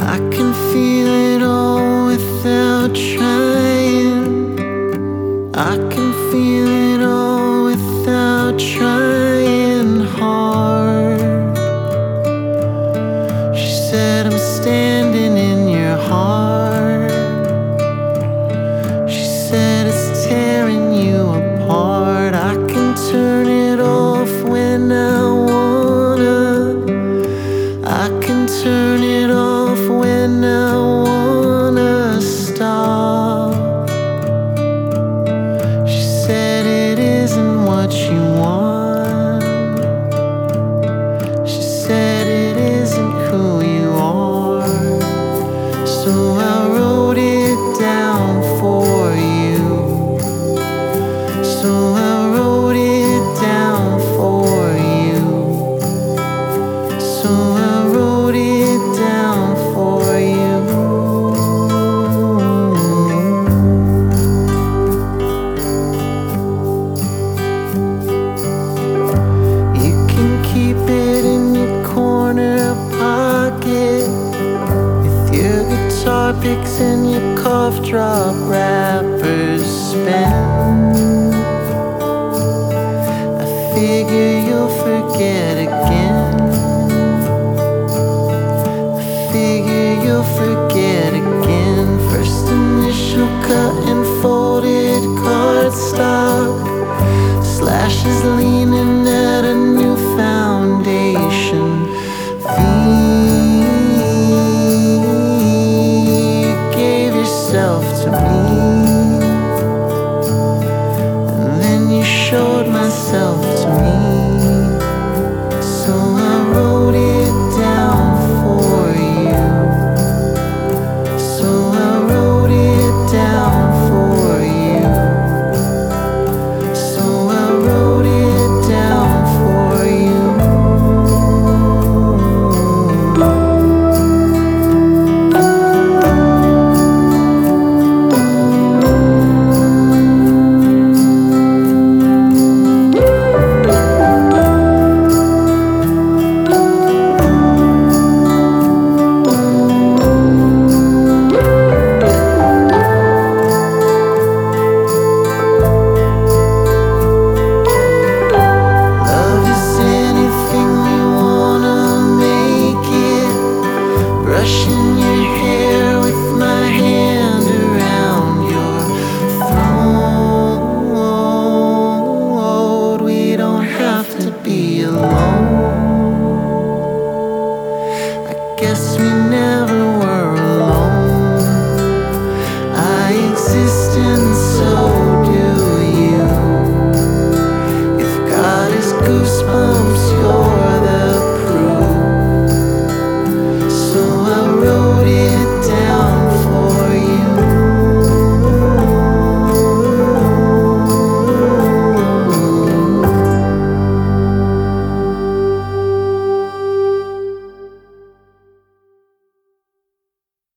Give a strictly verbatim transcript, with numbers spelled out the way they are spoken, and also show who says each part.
Speaker 1: I can feel it all without trying. I can feel it all without trying hard. She said I'm standing in your heart. She said it's tearing you apart. I can turn it off when I wanna. I can turn it off when I wanna stop. She said it isn't what you want. She said it isn't who you are. So I wrote it down for you. So I wrote it down for you. So I wrote it down for you. You can keep it in your corner pocket with your guitar picks and your cough drop wrappers spent. I figure you'll forget again. Figure you'll forget again. First initial cut and folded cardstock. Slashes leaning at a new foundation. V, you gave yourself to me, and then you showed myself to me. So I wrote it down for you. So I wrote it down for you. So I wrote it down for you. Love is anything you wanna make it. Brushing your hair with my hand around your throat. We don't have to be alone.